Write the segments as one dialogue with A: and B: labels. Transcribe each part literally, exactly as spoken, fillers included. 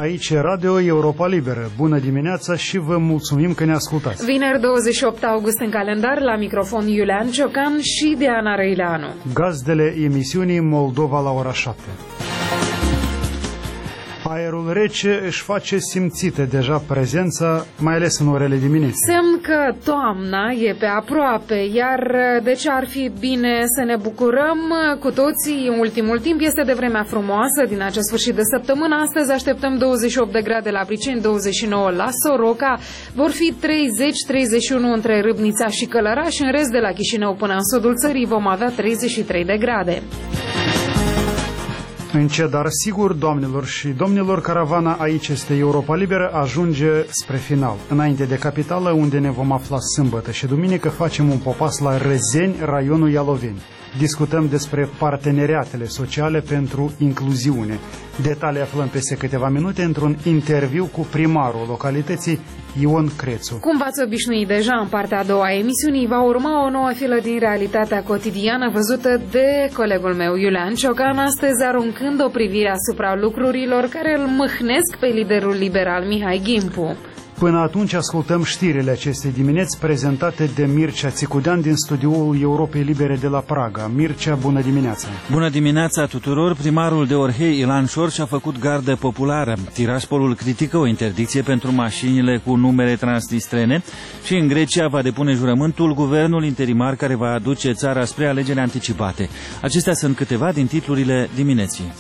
A: Aici e Radio Europa Liberă. Bună dimineața și vă mulțumim că ne ascultați.
B: Vineri douăzeci și opt august în calendar, la microfon Iulian Ciocan și Diana Răileanu.
A: Gazdele emisiunii Moldova la ora șapte. Aerul rece își face simțită deja prezența, mai ales în orele dimineții.
B: Semn că toamna e pe aproape, iar de ce ar fi bine să ne bucurăm cu toții în ultimul timp este de vremea frumoasă din acest sfârșit de săptămână. Astăzi așteptăm douăzeci și opt de grade la Priceni, douăzeci și nouă la Soroca, vor fi treizeci treizeci și unu între Râbnița și Călăraș, în rest de la Chișinău până în sudul țării vom avea treizeci și trei de grade.
A: Încet, dar sigur, doamnelor și domnilor, caravana Aici este Europa Liberă ajunge spre final. Înainte de capitală, unde ne vom afla sâmbătă și duminică, facem un popas la Răzeni, raionul Ialoveni. Discutăm despre parteneriatele sociale pentru incluziune. Detalii aflăm peste câteva minute într-un interviu cu primarul localității, Ion Crețu.
B: Cum v-ați obișnuit deja, în partea a doua a emisiunii va urma o nouă filă din realitatea cotidiană văzută de colegul meu Iulian Ciocan, astăzi aruncând o privire asupra lucrurilor care îl mâhnesc pe liderul liberal Mihai Gimpu.
A: Până atunci ascultăm știrile acestei dimineți prezentate de Mircea Țicudean din studioul Europei Libere de la Praga. Mircea, bună dimineața!
C: Bună dimineața tuturor! Primarul de Orhei, Ilan Șor, și-a făcut gardă populară. Tiraspolul critică o interdicție pentru mașinile cu numere transnistrene și în Grecia va depune jurământul guvernul interimar care va aduce țara spre alegeri anticipate. Acestea sunt câteva din titlurile dimineții.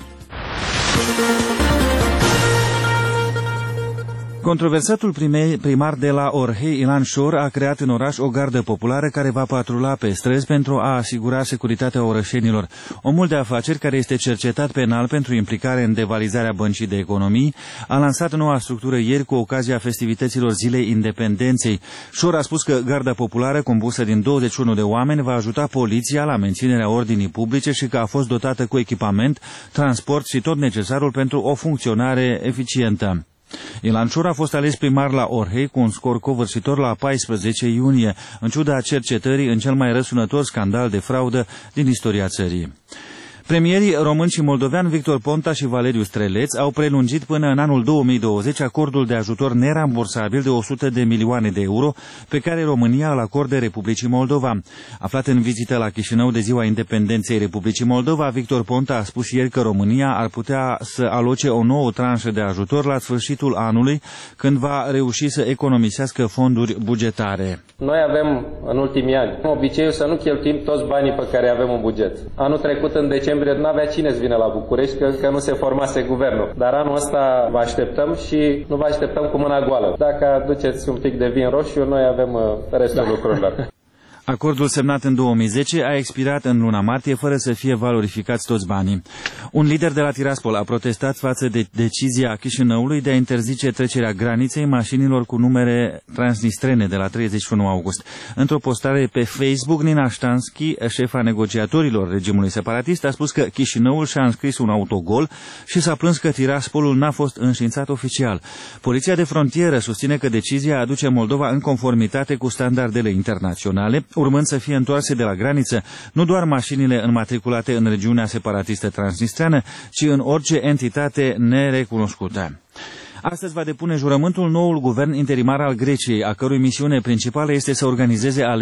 C: Controversatul primar de la Orhei, Ilan Șor, a creat în oraș o gardă populară care va patrula pe străzi pentru a asigura securitatea orășenilor. Omul de afaceri, care este cercetat penal pentru implicare în devalizarea băncii de economii, a lansat noua structură ieri cu ocazia festivităților Zilei Independenței. Șor a spus că garda populară, compusă din douăzeci și unu de oameni, va ajuta poliția la menținerea ordinii publice și că a fost dotată cu echipament, transport și tot necesarul pentru o funcționare eficientă. Ilan Șor a fost ales primar la Orhei cu un scor covârșitor la paisprezece iunie, în ciuda cercetării în cel mai răsunător scandal de fraudă din istoria țării. Premierii român și moldovean Victor Ponta și Valeriu Streleț au prelungit până în anul două mii douăzeci acordul de ajutor nerambursabil de o sută de milioane de euro pe care România îl acordă Republicii Moldova. Aflat în vizită la Chișinău de ziua independenței Republicii Moldova, Victor Ponta a spus ieri că România ar putea să aloce o nouă tranșă de ajutor la sfârșitul anului, când va reuși să economisească fonduri bugetare.
D: Noi avem în ultimii ani obiceiul să nu cheltuim toți banii pe care avem în buget. Anul trecut, în decembrie, nu avea cine să vină la București, că încă nu se formase guvernul. Dar anul ăsta vă așteptăm și nu vă așteptăm cu mâna goală. Dacă aduceți un pic de vin roșu, noi avem restul da. lucrurilor.
C: Acordul semnat în două mii zece a expirat în luna martie fără să fie valorificați toți banii. Un lider de la Tiraspol a protestat față de decizia Chișinăului de a interzice trecerea graniței mașinilor cu numere transnistrene de la treizeci și unu august. Într-o postare pe Facebook, Nina Ștanski, șefa negociatorilor regimului separatist, a spus că Chișinăul și-a înscris un autogol și s-a plâns că Tiraspolul n-a fost înștiințat oficial. Poliția de frontieră susține că decizia aduce Moldova în conformitate cu standardele internaționale, urmând să fie întoarse de la graniță nu doar mașinile înmatriculate în regiunea separatistă transnistreană, ci în orice entitate nerecunoscută. Astăzi va depune jurământul noul guvern interimar al Greciei, a cărui misiune principală este să organizeze alegeri